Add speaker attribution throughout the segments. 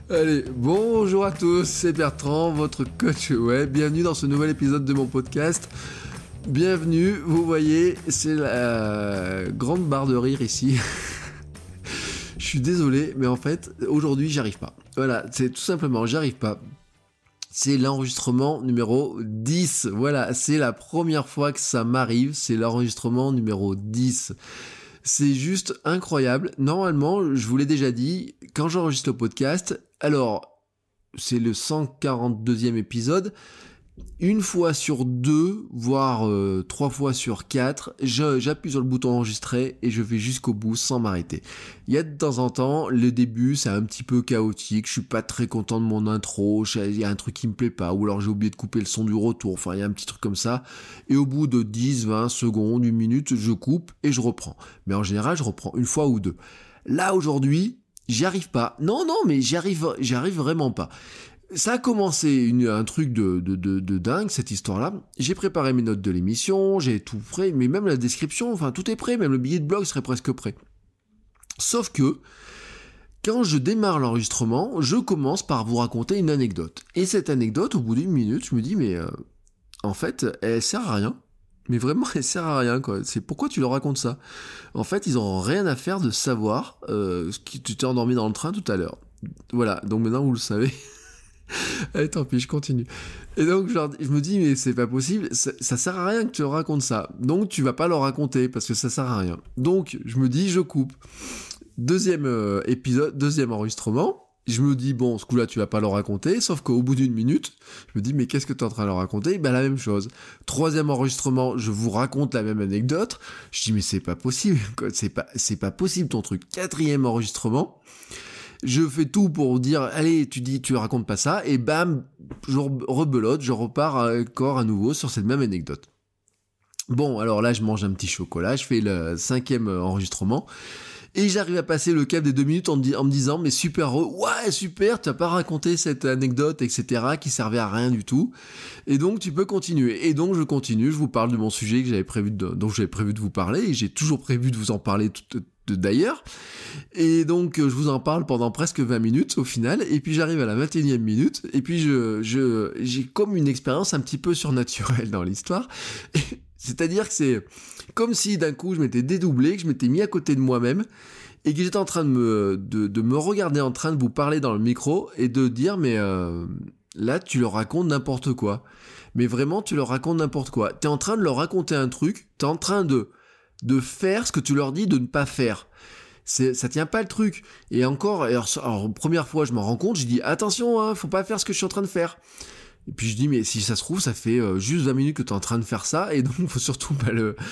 Speaker 1: Allez, bonjour à tous, c'est Bertrand, votre coach web. Bienvenue dans ce nouvel épisode de mon podcast. Bienvenue, vous voyez, c'est la grande barre de rire ici. Je suis désolé, mais en fait, aujourd'hui, j'arrive pas. Voilà, c'est tout simplement, j'arrive pas. C'est l'enregistrement numéro 10. Voilà, c'est la première fois que ça m'arrive, c'est l'enregistrement numéro 10. C'est juste incroyable. Normalement, je vous l'ai déjà dit, quand j'enregistre le podcast, alors, c'est le 142e épisode, une fois sur deux, voire 3 fois sur 4, j'appuie sur le bouton enregistrer et je vais jusqu'au bout sans m'arrêter. Il y a de temps en temps, le début c'est un petit peu chaotique, je suis pas très content de mon intro, il y a un truc qui me plaît pas, ou alors j'ai oublié de couper le son du retour, enfin il y a un petit truc comme ça, et au bout de 10, 20 secondes, une minute, je coupe et je reprends. Mais en général, je reprends une fois ou deux. Là aujourd'hui, j'y arrive pas. Non, mais j'y arrive vraiment pas. Ça a commencé un truc de dingue, cette histoire-là. J'ai préparé mes notes de l'émission, j'ai tout prêt, mais même la description, enfin tout est prêt, même le billet de blog serait presque prêt. Sauf que, quand je démarre l'enregistrement, je commence par vous raconter une anecdote. Et cette anecdote, au bout d'une minute, je me dis, mais en fait, elle sert à rien. Mais vraiment, elle sert à rien, quoi. C'est pourquoi tu leur racontes ça. En fait, ils ont rien à faire de savoir ce qui tu t'es endormi dans le train tout à l'heure. Voilà, donc maintenant vous le savez. Allez, tant pis, je continue. Et donc, je me dis, mais c'est pas possible, ça sert à rien que tu leur racontes ça. Donc, tu vas pas leur raconter, parce que ça sert à rien. Donc, je me dis, je coupe. Deuxième épisode, deuxième enregistrement. Je me dis, bon, ce coup-là, tu vas pas leur raconter, sauf qu'au bout d'une minute, je me dis, mais qu'est-ce que tu es en train de leur raconter? Ben, la même chose. Troisième enregistrement, je vous raconte la même anecdote. Je dis, mais c'est pas possible, quoi. C'est pas possible ton truc. Quatrième enregistrement. Je fais tout pour dire, allez, tu racontes pas ça, et bam, je rebelote, je repars encore à nouveau sur cette même anecdote. Bon, alors là, je mange un petit chocolat, je fais le 5e enregistrement, et j'arrive à passer le cap des 2 minutes en me disant, mais super, ouais, super, tu as pas raconté cette anecdote, etc., qui servait à rien du tout, et donc tu peux continuer. Et donc je continue, je vous parle de mon sujet que dont j'avais prévu de vous parler, et j'ai toujours prévu de vous en parler d'ailleurs. Et donc je vous en parle pendant presque 20 minutes au final, et puis j'arrive à la 21e minute, et puis j'ai comme une expérience un petit peu surnaturelle dans l'histoire. C'est-à-dire que c'est comme si d'un coup je m'étais dédoublé, que je m'étais mis à côté de moi-même, et que j'étais en train de me regarder en train de vous parler dans le micro, et de dire, mais là tu leur racontes n'importe quoi. Mais vraiment tu leur racontes n'importe quoi. T'es en train de leur raconter un truc, t'es en train de faire ce que tu leur dis de ne pas faire. Ça tient pas le truc. Et encore, alors première fois je m'en rends compte, je dis attention, hein, faut pas faire ce que je suis en train de faire. Et puis je dis, mais si ça se trouve, ça fait juste 20 minutes que t'es en train de faire ça, et donc faut surtout pas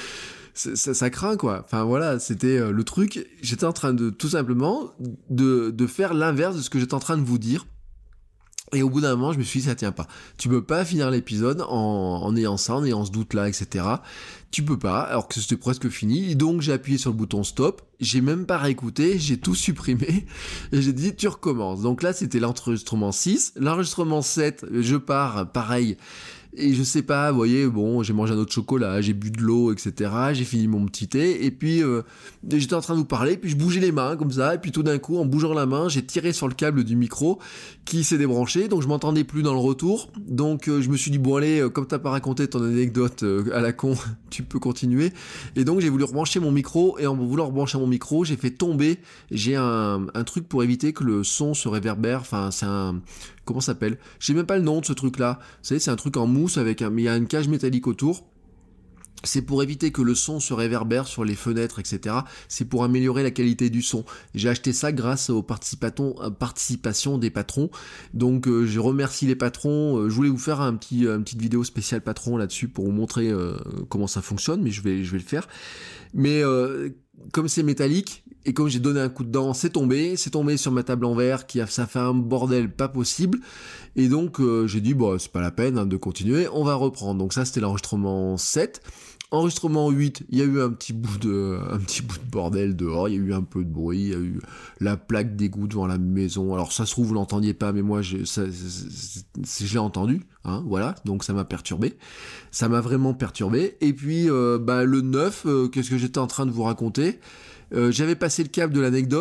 Speaker 1: ça craint, quoi. Enfin voilà, c'était le truc. J'étais en train de, tout simplement, de faire l'inverse de ce que j'étais en train de vous dire. Et au bout d'un moment, je me suis dit, ça tient pas. Tu peux pas finir l'épisode en ayant ça, en ayant ce doute-là, etc. Tu peux pas, alors que c'était presque fini. Et donc, j'ai appuyé sur le bouton stop. J'ai même pas réécouté, j'ai tout supprimé. Et j'ai dit, tu recommences. Donc là, c'était l'enregistrement 6. L'enregistrement 7, je pars, pareil. Et je sais pas, vous voyez, bon, j'ai mangé un autre chocolat, j'ai bu de l'eau, etc. J'ai fini mon petit thé, et puis j'étais en train de vous parler, puis je bougeais les mains comme ça, et puis tout d'un coup, en bougeant la main, j'ai tiré sur le câble du micro qui s'est débranché, donc je m'entendais plus dans le retour. Donc je me suis dit, bon allez, comme t'as pas raconté ton anecdote à la con, tu peux continuer. Et donc j'ai voulu rebrancher mon micro, et en voulant rebrancher mon micro, j'ai fait tomber, j'ai un truc pour éviter que le son se réverbère, enfin c'est un... Comment ça s'appelle? Je sais même pas le nom de ce truc-là. Vous savez, c'est un truc en mousse mais il y a une cage métallique autour. C'est pour éviter que le son se réverbère sur les fenêtres, etc. C'est pour améliorer la qualité du son. J'ai acheté ça grâce aux participations des patrons. Donc je remercie les patrons. Je voulais vous faire une petite vidéo spéciale patron là-dessus pour vous montrer comment ça fonctionne, mais je vais le faire. Mais comme c'est métallique, et comme j'ai donné un coup dedans, c'est tombé sur ma table en verre, ça fait un bordel pas possible, et donc j'ai dit, bon, c'est pas la peine de continuer, on va reprendre. Donc ça, c'était l'enregistrement 7. Enregistrement 8, il y a eu un petit bout de bordel dehors, il y a eu un peu de bruit, il y a eu la plaque d'égout devant la maison. Alors ça se trouve, vous l'entendiez pas, mais moi je l'ai entendu, hein, voilà, donc ça m'a perturbé. Ça m'a vraiment perturbé. Et puis le 9, qu'est-ce que j'étais en train de vous raconter? J'avais passé le cap de l'anecdote,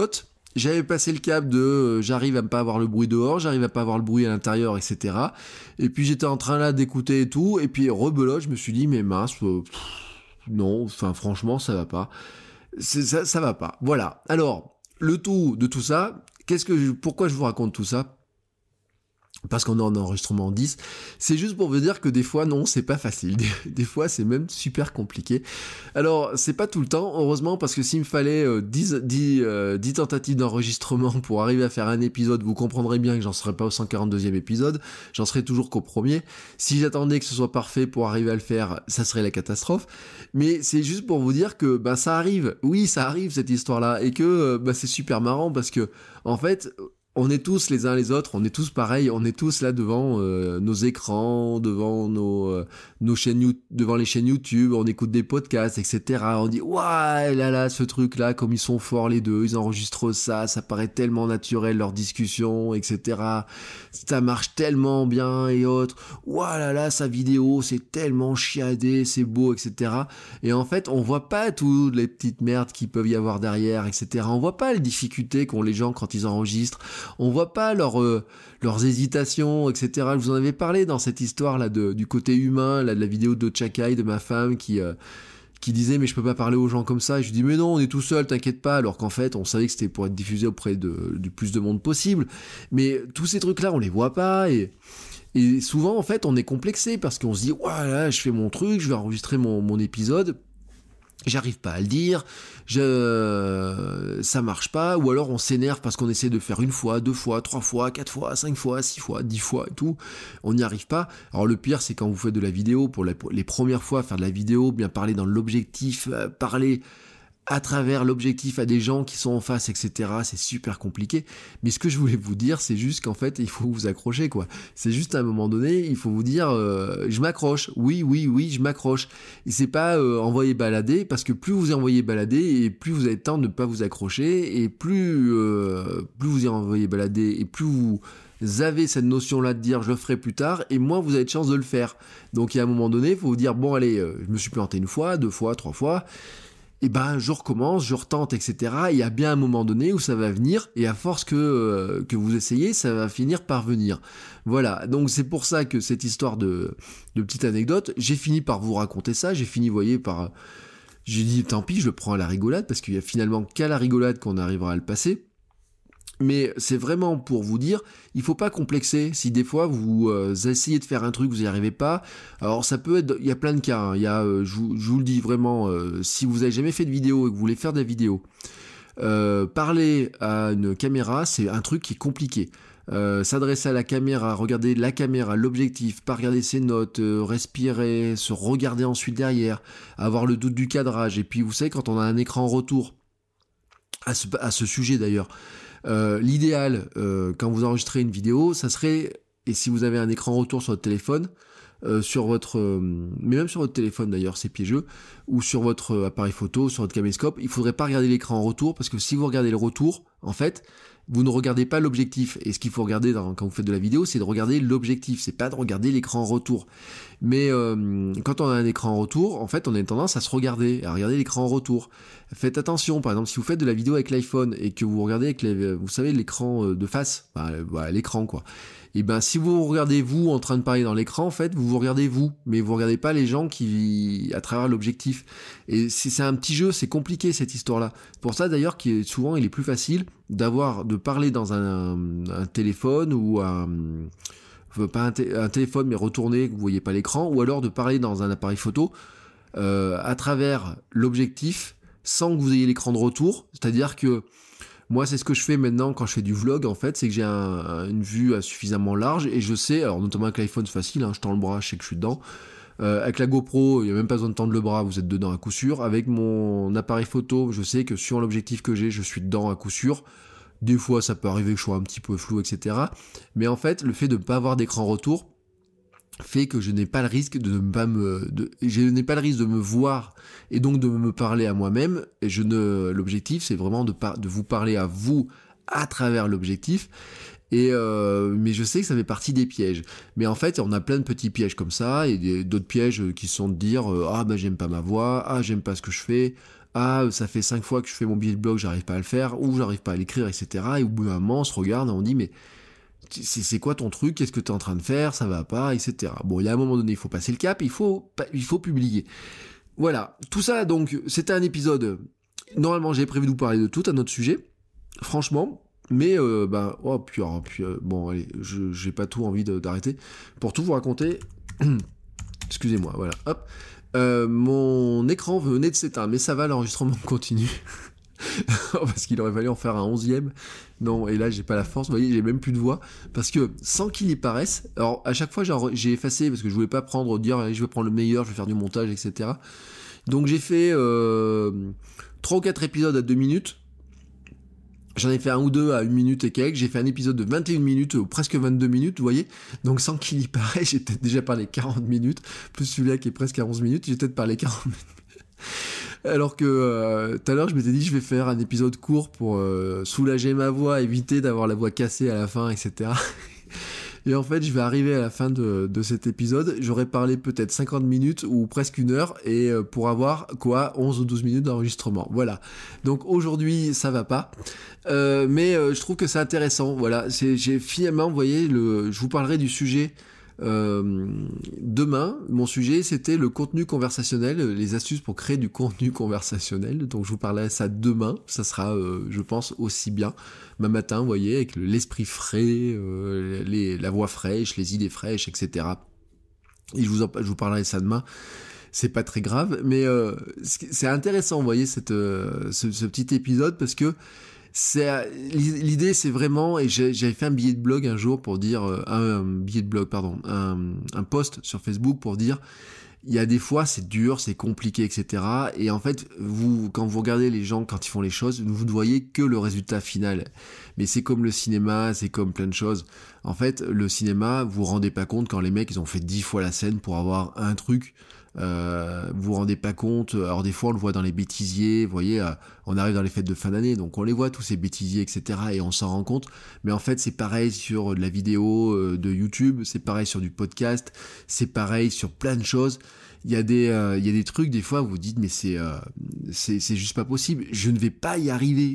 Speaker 1: j'avais passé le cap de j'arrive à ne pas avoir le bruit dehors, j'arrive à pas avoir le bruit à l'intérieur, etc. Et puis j'étais en train là d'écouter et tout, et puis rebelote, je me suis dit mais mince, non, enfin franchement ça va pas, ça va pas. Voilà. Alors le tout de tout ça, pourquoi je vous raconte tout ça? Parce qu'on est en enregistrement 10, c'est juste pour vous dire que des fois, non, c'est pas facile. Des fois, c'est même super compliqué. Alors, c'est pas tout le temps, heureusement, parce que s'il me fallait 10 tentatives d'enregistrement pour arriver à faire un épisode, vous comprendrez bien que j'en serais pas au 142e épisode, j'en serais toujours qu'au premier. Si j'attendais que ce soit parfait pour arriver à le faire, ça serait la catastrophe. Mais c'est juste pour vous dire que ça arrive. Oui, ça arrive, cette histoire-là, et que c'est super marrant, parce que, en fait... On est tous les uns les autres, on est tous pareils, on est tous là devant nos écrans, devant nos chaînes, devant les chaînes YouTube, on écoute des podcasts, etc. On dit ouais là ce truc là, comme ils sont forts les deux, ils enregistrent ça paraît tellement naturel leur discussion, etc. Ça marche tellement bien et autres. Ouais là sa vidéo c'est tellement chiadé, c'est beau, etc. Et en fait on voit pas toutes les petites merdes qui peuvent y avoir derrière, etc. On voit pas les difficultés qu'ont les gens quand ils enregistrent. On voit pas leurs hésitations, etc. Je vous en avais parlé dans cette histoire là du côté humain, là, de la vidéo de Chakai, de ma femme qui disait mais je peux pas parler aux gens comme ça. Et je lui dis mais non, on est tout seul, t'inquiète pas. Alors qu'en fait, on savait que c'était pour être diffusé auprès du plus de monde possible. Mais tous ces trucs là, on les voit pas et souvent en fait, on est complexé parce qu'on se dit ouais, je fais mon truc, je vais enregistrer mon épisode. J'arrive pas à le dire, ça marche pas, ou alors on s'énerve parce qu'on essaie de faire 1 fois, 2 fois, 3 fois, 4 fois, 5 fois, 6 fois, 10 fois et tout, on n'y arrive pas. Alors le pire c'est quand vous faites de la vidéo, pour les premières fois faire de la vidéo, bien parler dans l'objectif, parler à travers l'objectif à des gens qui sont en face, etc. C'est super compliqué. Mais ce que je voulais vous dire, c'est juste qu'en fait, il faut vous accrocher, quoi. C'est juste à un moment donné, il faut vous dire, je m'accroche. Oui, je m'accroche. Et c'est pas envoyer balader, parce que plus vous envoyez balader, et plus vous avez le temps de ne pas vous accrocher, et plus vous y envoyez balader, et plus vous avez cette notion-là de dire je le ferai plus tard, et moins vous avez de chance de le faire. Donc, il y a un moment donné, il faut vous dire, bon, allez, je me suis planté 1 fois, 2 fois, 3 fois, et je recommence, je retente, etc. Il y a bien un moment donné où ça va venir, et à force que vous essayez, ça va finir par venir. Voilà, donc c'est pour ça que cette histoire de petite anecdote, j'ai fini par vous raconter ça, j'ai dit tant pis, je le prends à la rigolade, parce qu'il y a finalement qu'à la rigolade qu'on arrivera à le passer. Mais c'est vraiment pour vous dire, il faut pas complexer. Si des fois vous essayez de faire un truc, vous n'y arrivez pas, alors ça peut être, il y a plein de cas. Hein. Il y a, je vous le dis vraiment, si vous avez jamais fait de vidéo et que vous voulez faire de la vidéo, parler à une caméra, c'est un truc qui est compliqué. S'adresser à la caméra, regarder la caméra, l'objectif, pas regarder ses notes, respirer, se regarder ensuite derrière, avoir le doute du cadrage. Et puis vous savez, quand on a un écran retour à ce sujet d'ailleurs. L'idéal, quand vous enregistrez une vidéo, ça serait, et si vous avez un écran retour sur votre téléphone, mais même sur votre téléphone d'ailleurs, c'est piégeux, ou sur votre appareil photo, sur votre caméscope, il faudrait pas regarder l'écran en retour, parce que si vous regardez le retour, en fait, vous ne regardez pas l'objectif. Et ce qu'il faut regarder quand vous faites de la vidéo, c'est de regarder l'objectif, c'est pas de regarder l'écran en retour. Mais quand on a un écran en retour, en fait, on a une tendance à se regarder, à regarder l'écran en retour. Faites attention, par exemple, si vous faites de la vidéo avec l'iPhone et que vous regardez avec vous savez, l'écran de face, l'écran quoi. Et si vous regardez vous en train de parler dans l'écran, en fait, vous regardez vous, mais vous regardez pas les gens qui à travers l'objectif. Et c'est un petit jeu, c'est compliqué cette histoire-là. Pour ça d'ailleurs, souvent il est plus facile de parler dans un téléphone ou pas un téléphone mais retourné, que vous voyez pas l'écran, ou alors de parler dans un appareil photo à travers l'objectif sans que vous ayez l'écran de retour. C'est-à-dire que moi, c'est ce que je fais maintenant quand je fais du vlog, en fait, c'est que j'ai une vue suffisamment large, et je sais, alors notamment avec l'iPhone, c'est facile, hein, je tends le bras, je sais que je suis dedans. Avec la GoPro, il n'y a même pas besoin de tendre le bras, vous êtes dedans à coup sûr. Avec mon appareil photo, je sais que sur l'objectif que j'ai, je suis dedans à coup sûr. Des fois, ça peut arriver que je sois un petit peu flou, etc. Mais en fait, le fait de ne pas avoir d'écran retour fait que je n'ai pas le risque de me voir et donc de me parler à moi-même. Et l'objectif, c'est vraiment de vous parler à vous à travers l'objectif. Mais je sais que ça fait partie des pièges. Mais en fait, on a plein de petits pièges comme ça, et d'autres pièges qui sont de dire j'aime pas ma voix, j'aime pas ce que je fais, ah, ça fait 5 fois que je fais mon billet de blog, j'arrive pas à le faire, ou j'arrive pas à l'écrire, etc. Et au bout d'un moment, on se regarde et on dit, mais c'est quoi ton truc, qu'est-ce que tu es en train de faire, ça va pas, etc. Bon, il y a un moment donné, il faut passer le cap, il faut publier. Voilà, tout ça, donc, c'était un épisode, normalement, j'avais prévu de vous parler de tout un autre sujet, franchement, mais, bon, allez, j'ai pas tout envie d'arrêter. Pour tout vous raconter, excusez-moi, voilà, hop, mon écran venait de s'éteindre, mais ça va, l'enregistrement continue. Parce qu'il aurait fallu en faire un 11e. Non, et là j'ai pas la force, vous voyez, j'ai même plus de voix. Parce que sans qu'il y paraisse, alors à chaque fois j'ai effacé parce que je voulais pas dire allez, je vais prendre le meilleur, je vais faire du montage, etc. Donc j'ai fait 3 ou 4 épisodes à 2 minutes. J'en ai fait un ou deux à 1 minute et quelques. J'ai fait un épisode de 21 minutes, presque 22 minutes, vous voyez. Donc sans qu'il y paraisse, j'ai peut-être déjà parlé 40 minutes, plus celui-là qui est presque à 11 minutes, j'ai peut-être parlé 40 minutes. Alors que tout à l'heure je m'étais dit je vais faire un épisode court pour soulager ma voix, éviter d'avoir la voix cassée à la fin, etc. Et en fait je vais arriver à la fin de cet épisode, j'aurais parlé peut-être 50 minutes ou presque 1 heure et pour avoir 11 ou 12 minutes d'enregistrement. Voilà. Donc aujourd'hui ça va pas. Mais je trouve que c'est intéressant. Voilà. J'ai finalement, vous voyez, je vous parlerai du sujet demain. Mon sujet c'était le contenu conversationnel, les astuces pour créer du contenu conversationnel. Donc je vous parlerai ça demain, ça sera je pense aussi bien demain matin, vous voyez, avec l'esprit frais, la voix fraîche, les idées fraîches, etc. Et je vous parlerai ça demain. C'est pas très grave, mais c'est intéressant, vous voyez, ce petit épisode, parce que l'idée c'est vraiment, et j'avais fait un billet de blog un jour pour dire, un post sur Facebook pour dire, il y a des fois c'est dur, c'est compliqué, etc. Et en fait, quand vous regardez les gens quand ils font les choses, vous ne voyez que le résultat final. Mais c'est comme le cinéma, c'est comme plein de choses. En fait, le cinéma, vous vous rendez pas compte quand les mecs ils ont fait 10 fois la scène pour avoir un truc. Vous vous rendez pas compte, alors des fois on le voit dans les bêtisiers, vous voyez, on arrive dans les fêtes de fin d'année, donc on les voit tous ces bêtisiers, etc. et on s'en rend compte, mais en fait c'est pareil sur de la vidéo de YouTube, c'est pareil sur du podcast, c'est pareil sur plein de choses. Il y a des trucs des fois où vous dites mais c'est juste pas possible, je ne vais pas y arriver.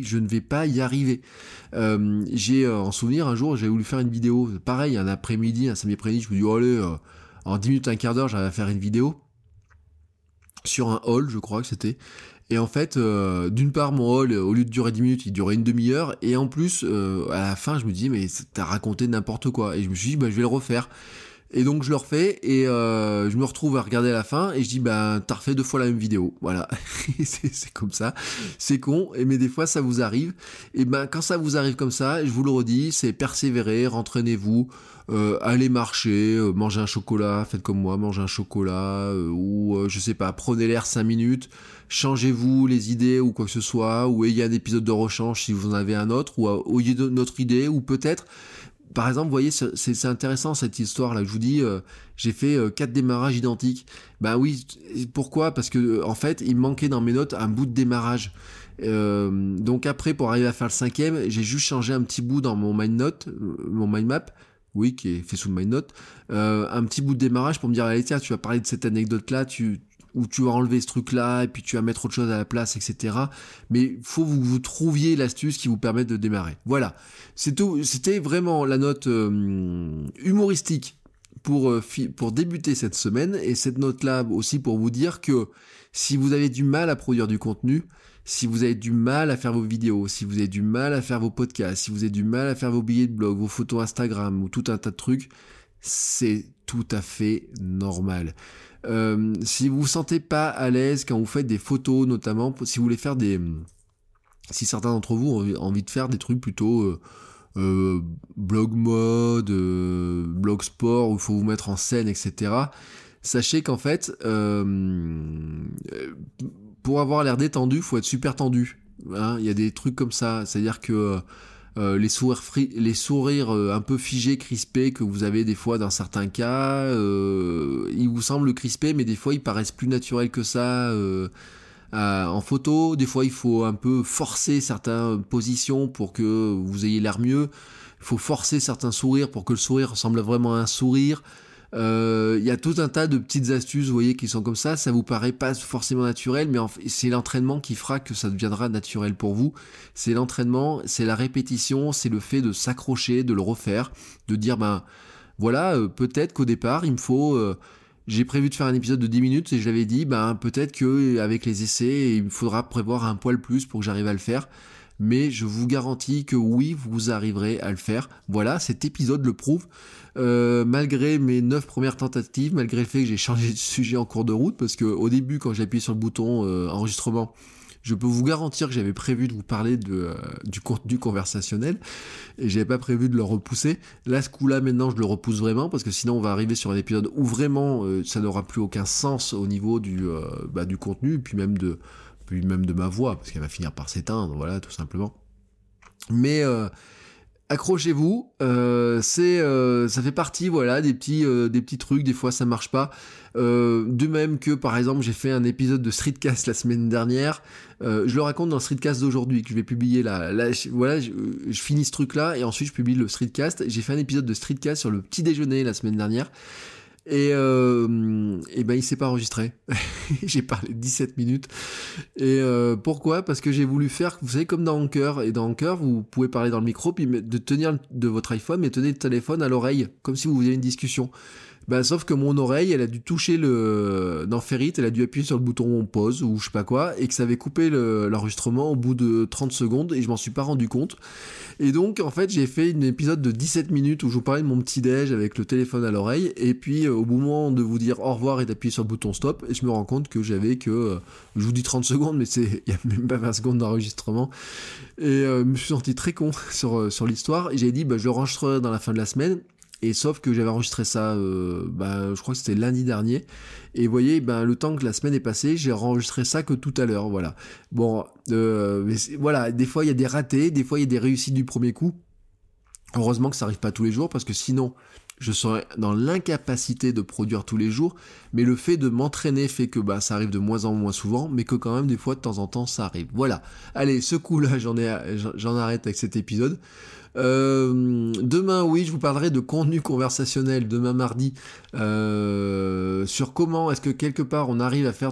Speaker 1: J'ai en souvenir un jour j'ai voulu faire une vidéo, pareil un après-midi, un samedi après-midi, je me dis oh, allez, en 10 minutes, un quart d'heure j'arrive à faire une vidéo sur un haul, je crois que c'était. Et en fait, d'une part, mon haul, au lieu de durer 10 minutes, il durait une demi-heure. Et en plus, à la fin, je me dis, mais t'as raconté n'importe quoi. Et je me suis dit, je vais le refaire. Et donc, je le refais. Et je me retrouve à regarder à la fin. Et je dis, t'as refait 2 fois la même vidéo. Voilà. c'est comme ça. C'est con. Mais des fois, ça vous arrive. Et quand ça vous arrive comme ça, je vous le redis, c'est persévérer, rentraînez-vous. Allez marcher, mangez un chocolat, faites comme moi, mangez un chocolat, ou je sais pas, prenez l'air 5 minutes, changez-vous les idées ou quoi que ce soit, ou ayez un épisode de rechange si vous en avez un autre, ou ayez notre idée, ou peut-être, par exemple, vous voyez, c'est intéressant cette histoire là, je vous dis, j'ai fait 4 démarrages identiques. Oui, pourquoi ? Parce que en fait, il me manquait dans mes notes un bout de démarrage. Donc après, pour arriver à faire le 5e, j'ai juste changé un petit bout dans mon mon mind map. Oui, qui est fait sous le MindNote, un petit bout de démarrage pour me dire, allez tiens, tu vas parler de cette anecdote-là, où tu vas enlever ce truc-là, et puis tu vas mettre autre chose à la place, etc. Mais faut que vous trouviez l'astuce qui vous permet de démarrer. Voilà, c'est tout. C'était vraiment la note humoristique pour débuter cette semaine, et cette note-là aussi pour vous dire que si vous avez du mal à produire du contenu, si vous avez du mal à faire vos vidéos, si vous avez du mal à faire vos podcasts, si vous avez du mal à faire vos billets de blog, vos photos Instagram ou tout un tas de trucs, c'est tout à fait normal. Si vous vous sentez pas à l'aise quand vous faites des photos, notamment, si vous voulez faire si certains d'entre vous ont envie de faire des trucs plutôt blog mode, blog sport, où il faut vous mettre en scène, etc., sachez qu'en fait, pour avoir l'air détendu, faut être super tendu. Hein, y a des trucs comme ça, c'est-à-dire que les sourires un peu figés, crispés que vous avez des fois dans certains cas, ils vous semblent crispés, mais des fois ils paraissent plus naturels que ça en photo. Des fois il faut un peu forcer certaines positions pour que vous ayez l'air mieux. Il faut forcer certains sourires pour que le sourire ressemble vraiment à un sourire. Il y a tout un tas de petites astuces, vous voyez, qui sont comme ça vous paraît pas forcément naturel, mais c'est l'entraînement qui fera que ça deviendra naturel pour vous. C'est l'entraînement, c'est la répétition, c'est le fait de s'accrocher, de le refaire, de dire, voilà, peut-être qu'au départ, il me faut... j'ai prévu de faire un épisode de 10 minutes et je l'avais dit, peut-être qu'avec les essais, il me faudra prévoir un poil plus pour que j'arrive à le faire. Mais je vous garantis que oui, vous arriverez à le faire. Voilà, cet épisode le prouve. Malgré mes 9 premières tentatives, malgré le fait que j'ai changé de sujet en cours de route, parce que au début, quand j'ai appuyé sur le bouton enregistrement, je peux vous garantir que j'avais prévu de vous parler du contenu conversationnel et j'avais pas prévu de le repousser. Là, ce coup-là, maintenant, je le repousse vraiment parce que sinon, on va arriver sur un épisode où vraiment, ça n'aura plus aucun sens au niveau du contenu et puis même de ma voix, parce qu'elle va finir par s'éteindre, voilà, tout simplement. Mais accrochez-vous, ça fait partie, voilà, des petits trucs, des fois ça marche pas. De même que, par exemple, j'ai fait un épisode de Streetcast la semaine dernière, je le raconte dans le Streetcast d'aujourd'hui, que je vais publier là. Voilà, je finis ce truc-là, et ensuite je publie le Streetcast. J'ai fait un épisode de Streetcast sur le petit déjeuner la semaine dernière, et il s'est pas enregistré. J'ai parlé 17 minutes. Et pourquoi ? Parce que j'ai voulu faire, vous savez, comme dans Anchor. Et dans Anchor, vous pouvez parler dans le micro, puis de tenir de votre iPhone, mais tenez le téléphone à l'oreille, comme si vous faisiez une discussion. Sauf que mon oreille, elle a dû toucher dans Ferrit, elle a dû appuyer sur le bouton pause ou je sais pas quoi, et que ça avait coupé l'enregistrement au bout de 30 secondes, et je m'en suis pas rendu compte. Et donc, en fait, j'ai fait un épisode de 17 minutes où je vous parlais de mon petit déj avec le téléphone à l'oreille, et puis au moment de vous dire au revoir et d'appuyer sur le bouton stop, et je me rends compte que j'avais que, je vous dis 30 secondes, mais il y a même pas 20 secondes d'enregistrement, et je me suis senti très con sur l'histoire, et j'ai dit, je le enregistrerai dans la fin de la semaine. Et sauf que j'avais enregistré ça, je crois que c'était lundi dernier. Et vous voyez, le temps que la semaine est passée, j'ai enregistré ça que tout à l'heure, voilà. Bon, mais voilà, des fois il y a des ratés, des fois il y a des réussites du premier coup. Heureusement que ça arrive pas tous les jours, parce que sinon, je serais dans l'incapacité de produire tous les jours. Mais le fait de m'entraîner fait que ça arrive de moins en moins souvent, mais que quand même des fois de temps en temps ça arrive. Voilà. Allez, ce coup-là, j'en arrête avec cet épisode. Demain, oui, je vous parlerai de contenu conversationnel demain mardi, sur comment est-ce que quelque part on arrive à faire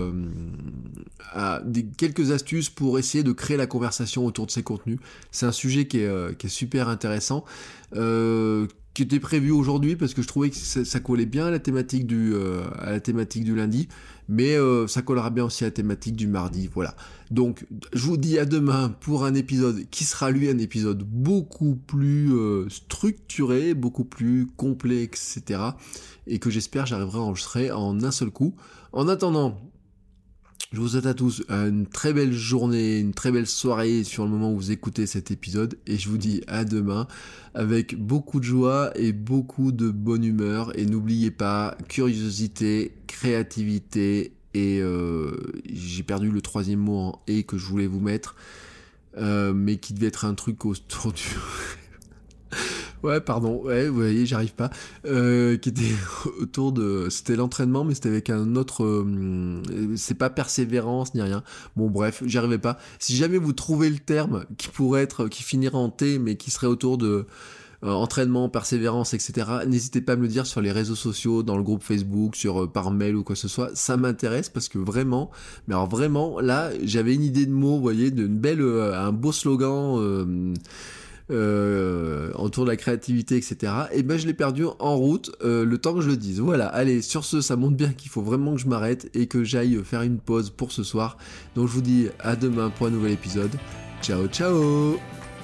Speaker 1: quelques astuces pour essayer de créer la conversation autour de ces contenus. C'est un sujet qui est super intéressant, qui était prévu aujourd'hui parce que je trouvais que ça collait bien à la thématique du lundi, mais ça collera bien aussi à la thématique du mardi, voilà. Donc, je vous dis à demain pour un épisode qui sera lui un épisode beaucoup plus structuré, beaucoup plus complet, etc. Et que j'espère j'arriverai à enregistrer en un seul coup. En attendant, je vous souhaite à tous une très belle journée, une très belle soirée sur le moment où vous écoutez cet épisode, et je vous dis à demain avec beaucoup de joie et beaucoup de bonne humeur, et n'oubliez pas, curiosité, créativité, et j'ai perdu le 3e mot en « et » que je voulais vous mettre, mais qui devait être un truc autour du... Ouais, pardon, ouais, vous voyez, j'arrive pas. Qui était autour de... C'était l'entraînement, mais c'était avec un autre... c'est pas persévérance, ni rien. Bon, bref, j'y arrivais pas. Si jamais vous trouvez le terme qui finirait en T, mais qui serait autour de... entraînement, persévérance, etc. N'hésitez pas à me le dire sur les réseaux sociaux, dans le groupe Facebook, par mail ou quoi que ce soit. Ça m'intéresse parce que vraiment, mais alors vraiment, là, j'avais une idée de mots, vous voyez, un beau slogan autour de la créativité, etc. Et je l'ai perdu en route, le temps que je le dise. Voilà, allez, sur ce, ça montre bien qu'il faut vraiment que je m'arrête et que j'aille faire une pause pour ce soir. Donc je vous dis à demain pour un nouvel épisode. Ciao, ciao!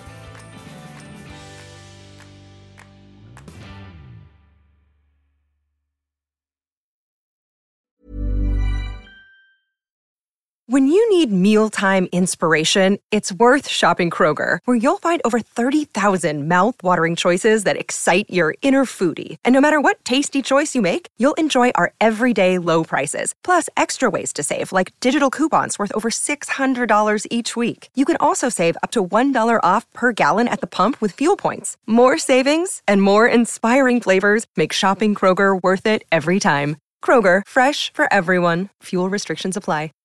Speaker 2: When you need mealtime inspiration, it's worth shopping Kroger, where you'll find over 30,000 mouth-watering choices that excite your inner foodie. And no matter what tasty choice you make, you'll enjoy our everyday low prices, plus extra ways to save, like digital coupons worth over $600 each week. You can also save up to $1 off per gallon at the pump with fuel points. More savings and more inspiring flavors make shopping Kroger worth it every time. Kroger, fresh for everyone. Fuel restrictions apply.